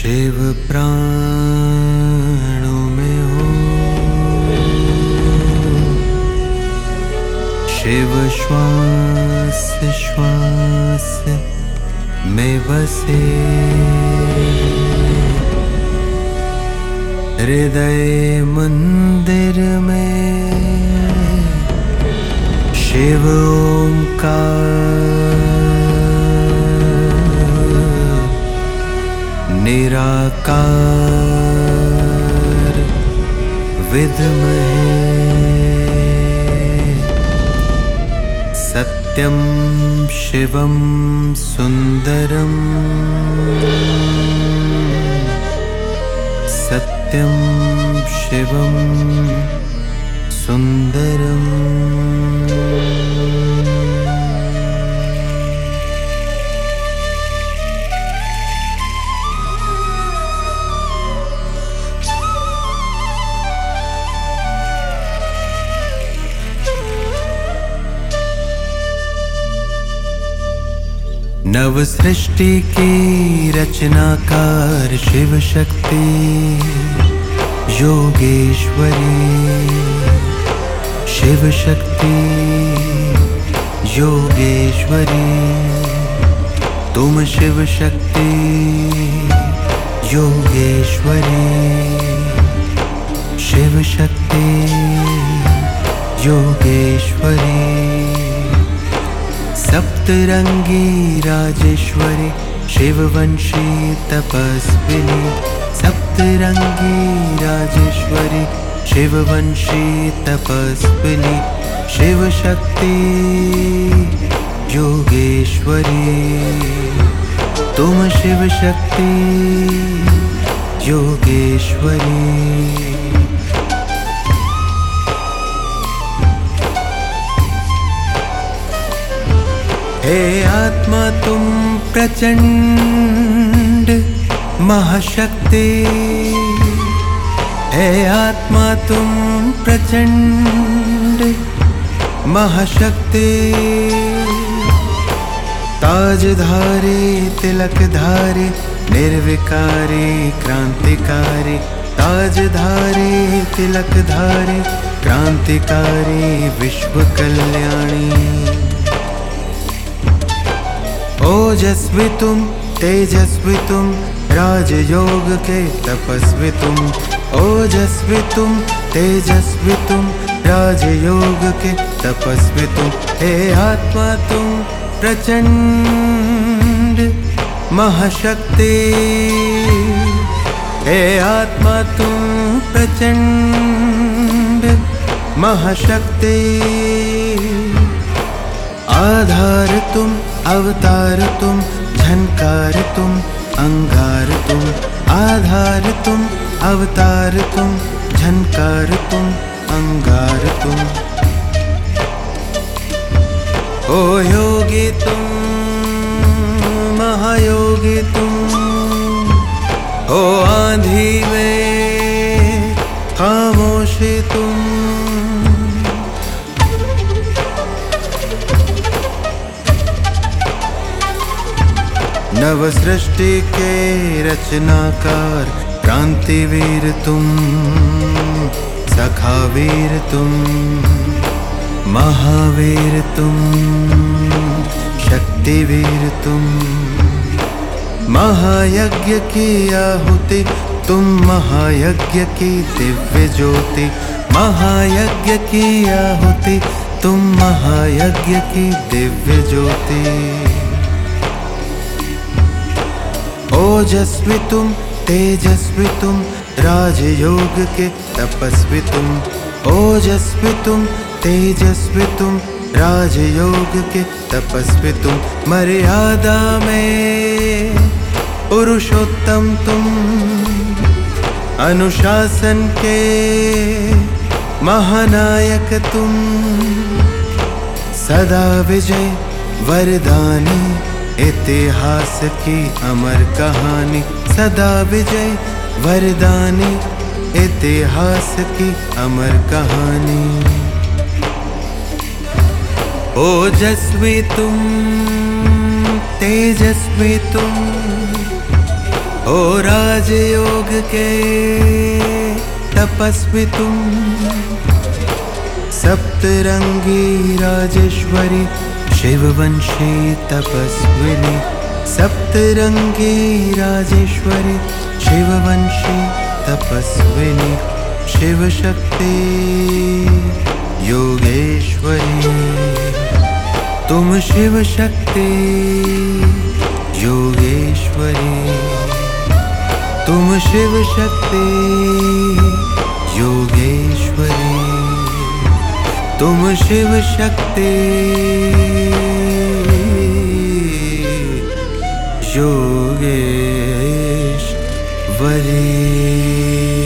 शिव प्राणों में हो, शिव श्वास श्वास में बसे, हृदय मंदिर में शिव ओंकार, निराकार विद्महे सत्यं शिवं सुंदरं, सत्यं शिवं सुंदरम्। नव सृष्टि की रचनाकार शिव शक्ति योगेश्वरी, शिव शक्ति योगेश्वरी, तुम शिव शक्ति योगेश्वरी, शिव शक्ति योगेश्वरी, सप्तरंगी राजेश्वरी, शिववंशी तपस्विनी, सप्तरंगी राजेश्वरी, शिववंशी तपस्विनी, शिव शक्ति योगेश्वरी, तुम शिव शक्ति योगेश्वरी। हे आत्मा तुम प्रचंड महाशक्ति, हे आत्मा तुम प्रचंड महाशक्ति, ताजधारी तिलकधारी निर्विकारी क्रांतिकारी, ताजधारी तिलकधारी क्रांतिकारी विश्व कल्याणी, ओजस्वी तुम तेजस्वी तुम राजयोग के तपस्वी तुम, ओजस्वी तुम तेजस्वी तुम राजयोग के तपस्वी तुम, हे आत्मा तुम प्रचंड महाशक्ति, हे आत्मा तुम प्रचंड महाशक्ति, आधार तुम अवतार तुम झनकार तुम अंगार तुम, आधार तुम अवतार तुम झनकार तुम अंगार तुम, ओ योगी तुम महायोगी तुम, ओ आंधी में खामोशी तुम, नव सृष्टि के रचनाकार क्रांतिवीर तुम, सखावीर तुम, महावीर तुम, शक्तिवीर तुम, महायज्ञ की आहुति तुम, महायज्ञ की दिव्य ज्योति, महायज्ञ की आहुति तुम, महायज्ञ की दिव्य ज्योति, ओजस्वी तुम तेजस्वी तुम राजयोग के तपस्वी तुम, ओजस्वी तुम तेजस्वी तुम राजयोग के तपस्वी तुम, मर्यादा में पुरुषोत्तम तुम, अनुशासन के महानायक तुम, सदा विजय वरदानी, इतिहास की अमर कहानी, सदा विजय वरदानी, इतिहास की अमर कहानी, ओजस्वी तुम तेजस्वी तुम ओ राजयोग के तपस्वी तुम, सप्तरंगी राजेश्वरी शिववंशी तपस्विनी, सप्तरंगी राजेश्वरी शिववंशी तपस्विनी, शिवशक्ति योगेश्वरी। तुम शिवशक्ति योगेश्वरी, तुम शिवशक्ति योगेश्वरी, तुम शिवशक्ति योगेश्वरी।